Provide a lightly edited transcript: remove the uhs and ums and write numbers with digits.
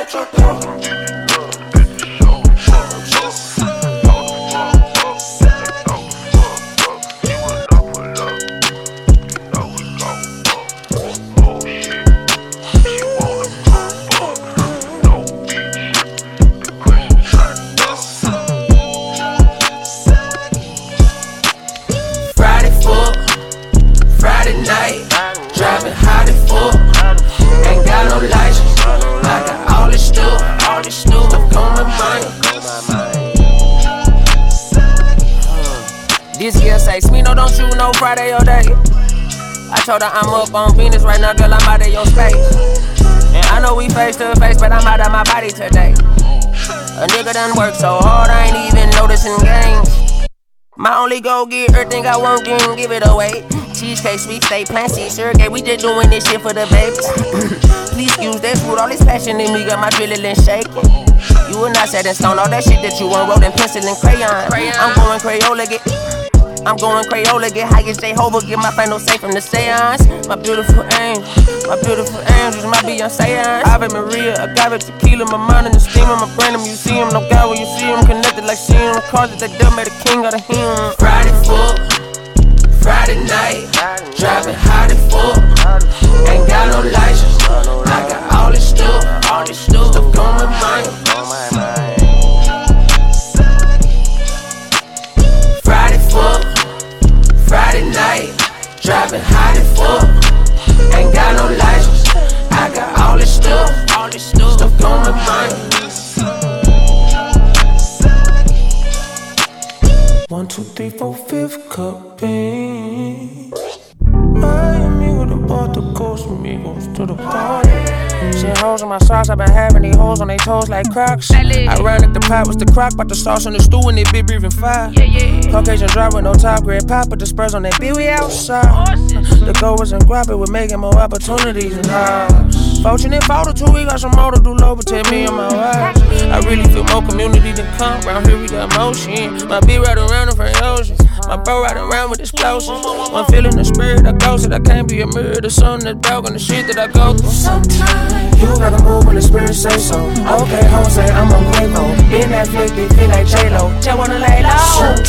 Friday or day. I told her I'm up on Venus right now, girl, I'm out of your space. And I know we face to face, but I'm out of my body today. A nigga done worked so hard, I ain't even noticing gains. My only goal, get everything I want, then give it away. Cheesecake, sweet steak, plancy, surrogate, we just doing this shit for the babies. Please excuse that food, all this passion in me got my adrenaline shaking. You will not set in stone, all that shit that you want, wrote in pencil and crayon. I'm going Crayola, get high as Jehovah, get my final say from the seance. My beautiful angels, my Beyonce. Ave Maria, agave tequila, my mind in the steam, my brain in the museum. No God when you see him, connected like seeing the cars that they done made a king out of him. Friday full, Friday night, driving hot and full. Ain't got no license, I got all this stuff on my mind. Friday night, driving hot and full. Ain't got no license, I got all this stuff on my mind. 1, 2, 3, 4, 5th cupping. Miami with a bought the coast, amigos to the party. Shit holes in my socks, I've been having these holes on they toes like Crocs. Ironic, the pot was the crock, but the sauce on the stew and it be breathing fire. Caucasian drive with no top, grade pop, but the Spurs on that beat, we outside. The goal wasn't grab it, we're making more opportunities and house. Fortunate photo too, we got some more to do low, but tell me on my wife. I really feel more community than come, round here we got motion. My beat right around the front ocean, my bro riding around with explosions. One feeling the spirit, I ghosted, I can't be a mirror, the sun that's dark on the shit that I go through. Sometimes you gotta move when the spirit say so. Okay, home say I'm ungrateful. In that flick, they feel like J-Lo. Just wanna lay low.